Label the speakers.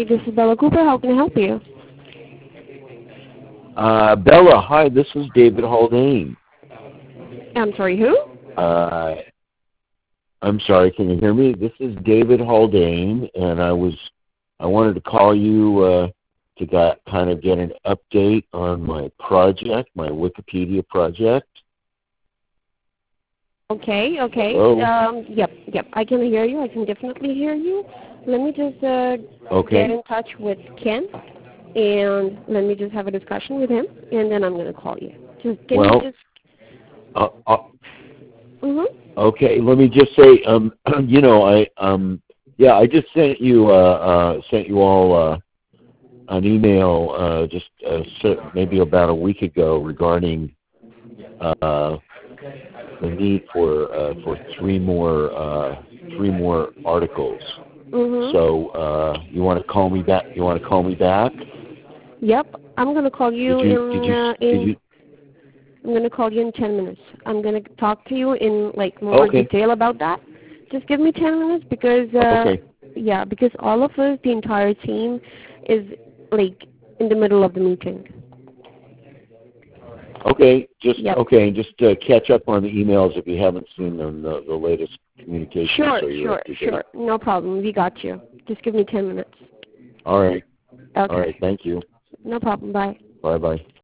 Speaker 1: This is Bella Cooper. How can I help you?
Speaker 2: Bella, hi, this is David Haldane.
Speaker 1: I'm sorry, who?
Speaker 2: I'm sorry, can you hear me? This is David Haldane, and I wanted to call you to kind of get an update on my project, my Wikipedia project.
Speaker 1: Okay.
Speaker 2: Hello?
Speaker 1: Yep. I can hear you. I can definitely hear you. Let me just
Speaker 2: Okay.
Speaker 1: get in touch with Ken, and let me just have a discussion with him, and then I'm going to call you.
Speaker 2: Okay, let me just say, I just sent you all an email maybe about a week ago regarding the need for three more articles. So you want to call me back?
Speaker 1: Yep. I'm going to call you I'm going to call you in 10 minutes. I'm going to talk to you in more detail about that. Just give me 10 minutes because because all of us, the entire team, is in the middle of the meeting.
Speaker 2: Okay, just catch up on the emails if you haven't seen them, the latest communication.
Speaker 1: Sure. No problem. We got you. Just give me 10 minutes.
Speaker 2: All right.
Speaker 1: Okay.
Speaker 2: All right. Thank you.
Speaker 1: No problem. Bye.
Speaker 2: Bye-bye.